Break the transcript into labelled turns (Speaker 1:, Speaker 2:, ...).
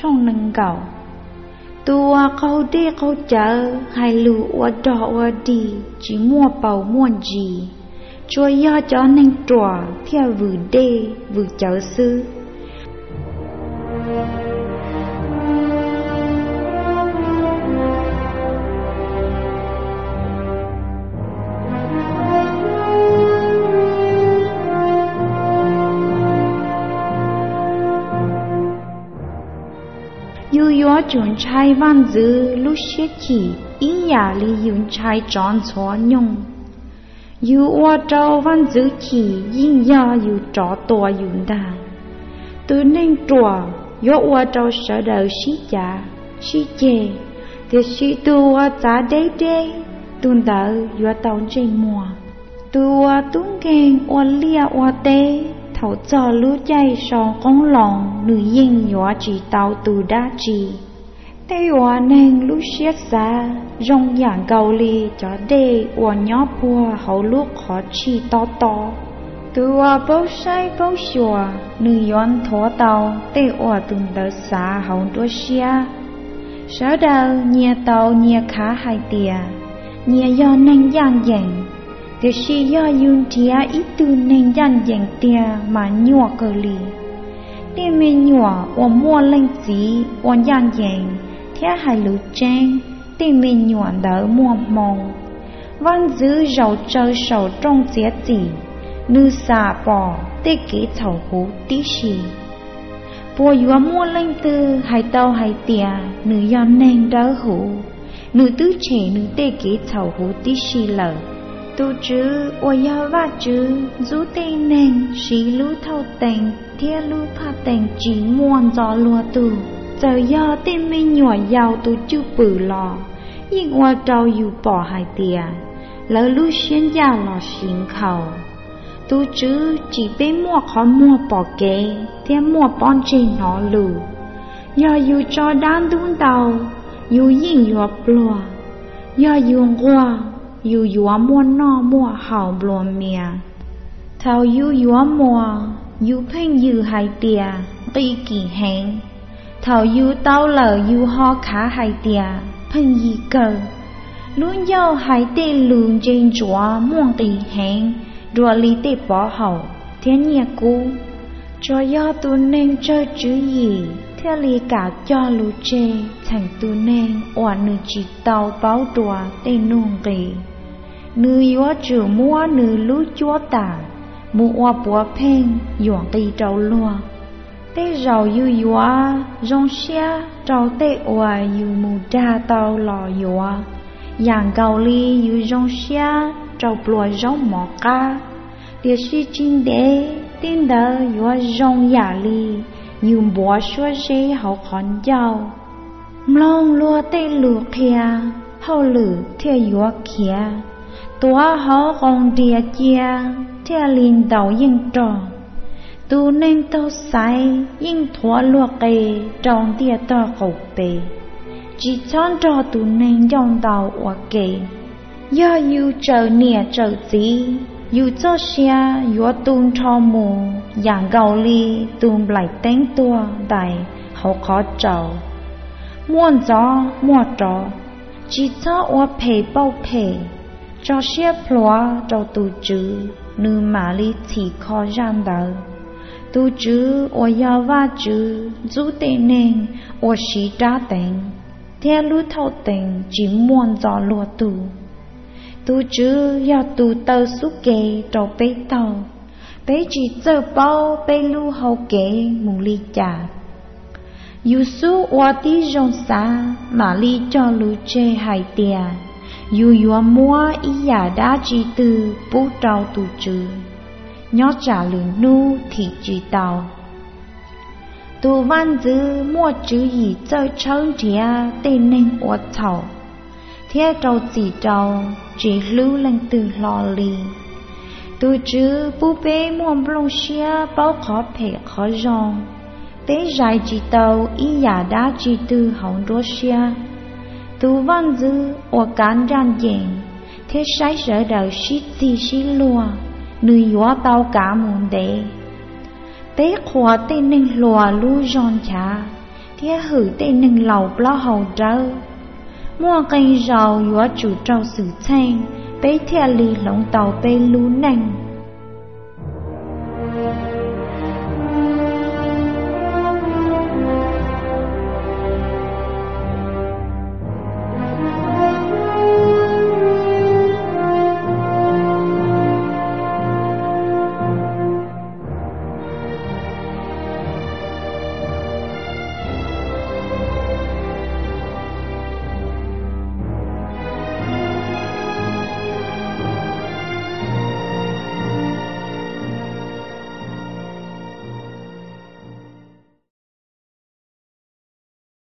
Speaker 1: trong nâng cầu tua câu đi câu chở hai lũ ở đỏ ở đi chỉ mua bầu mua gì cho do cho nên trò theo vừa đê vừa chở sư yo chuẩn trai văn dữ lúc xế chỉ ý giả lý dùng trai tròn xóa nhung yu oa trao văn dữ chỉ yên ya yu trọ tòa dùng đà từ nên trùa yo oa trao sở đời xí chả xí chê thì xí tu oa giá đế đế tuần đỡ yo tàu trên mùa tu oa tung khen oa lia oa tê thấu cho lũ chay sò con lòng nữ yên nhỏ chỉ tàu từ đá trì tê hòa nên lũ xiết xa rong dạng cầu lì cho đê hòa nhỏ bùa hậu lúc khó chi to to từ hòa bấu say bấu xùa nữ yon thua tàu tê hòa từng đợt xa hậu đua xia sở đầu nhẹ tàu nhẹ khá hai tìa nhẹ do nên dạng dạng để si do yun tia ít tu nên dàn dành tia mà nhua cơ lì, để mình nhua và mua lên gì và dàn dành, thế hai lũ trang, để mình nhua đỡ mua mong, văn dữ giàu chơi sầu trong giá trị, nữ xà bò, để kế thầu hú tí xì, bùa yua mua lên tư hai tàu hai tia, nữ do nên đỡ hú, nữ tứ trẻ nữ để kế thầu hú tí xì lờ. Tu chữ ôi ya va chữ rú tê neng xí lú thâu tèng thia lú pha tèng chỉ muôn gió lùa tu giờ ya tê mê nhỏ giàu tu chữ bự lò yên hoa trâu yu bỏ hai tìa lỡ lú xuyên gia lò xín khẩu tu chữ chỉ bê mua khó mua bỏ kế thia mua bon trên nó lù ya yu cho đan đun tàu yu yên yu plua ya yu hoa yu yua mua no mua hào bùa mía thảo yu yua mua yu phênh yu hai tia kỳ kỳ hẹn thảo yu tao lờ yu ho khá hai tia phênh yi cơ luôn dâu hai tê lường trên chúa muôn kỳ hẹn đùa lý tê bỏ hậu thiên nhẹ cú cho do tu nên chơi chữ gì theo lý cả cho lũ chê thành tu nên oan nữ chỉ tàu báo đùa tê nung kỳ nữ yếu chữ mua nữ lú chúa tả mua bùa phênh yuan kỳ trâu lùa tê rau yu yếu rong xia trâu tê oa yu mù đa tàu lò yếu yang cầu ly yu rong xia trâu plua rong mỏ ca tiệt si chín đế tin đỡ yếu rong giả ly yu bùa xua xế hậu khón dâu mlong lùa tê lùa kia hậu lử theo yếu kia tua họ còn địa chia theo linh đầu yên tròn tu nên tao sai yên thua lúa kề trong địa tao khẩu bề chỉ chọn cho tu nên dòng đầu ở kề do yêu chờ nè chờ gì yêu cho xe yêu tuôn cho mù dạng gạo ly tuôn lại đánh tua đại hậu khó trầu muôn gió mua trò chỉ cho ở phê bao phê cho xếp plua cho tu chữ nữ mà lý thì khó gian đỡ tu chữ ở ya va chữ rú tê nên ở xí trá tèng theo lú thâu tèng chỉ muốn gió lùa tu chữ ya tu tơ xúc kê cho bế tàu bế chỉ giờ bao bế lú hậu kê mù ly chả yu su ở tí rong xa mà lý cho lú chê hai tia yu mua ý giả đã chỉ từ bố trao tu chữ nhó trả lửa nu thì chỉ tàu tu văn dư mua chữ gì chơi chơi thía tên nên ổ thầu thía trâu chỉ trâu chỉ lưu lên từ lò lì tu chữ bố bế mua blong xia bao khó phê khó rong bế dài chỉ tàu ý giả đã chỉ từ hỏng đua xia tu văn dư ở cán ràn dền thế sai sở đầu xít gì xí lùa nữ yếu tao cả mùn đế tế khóa tên nên lùa lú giòn chá thia hử tê nâng lầu blo hầu trâu mua cây rau yếu chủ trâu sử chanh bế thia lì lông tàu bê lú nành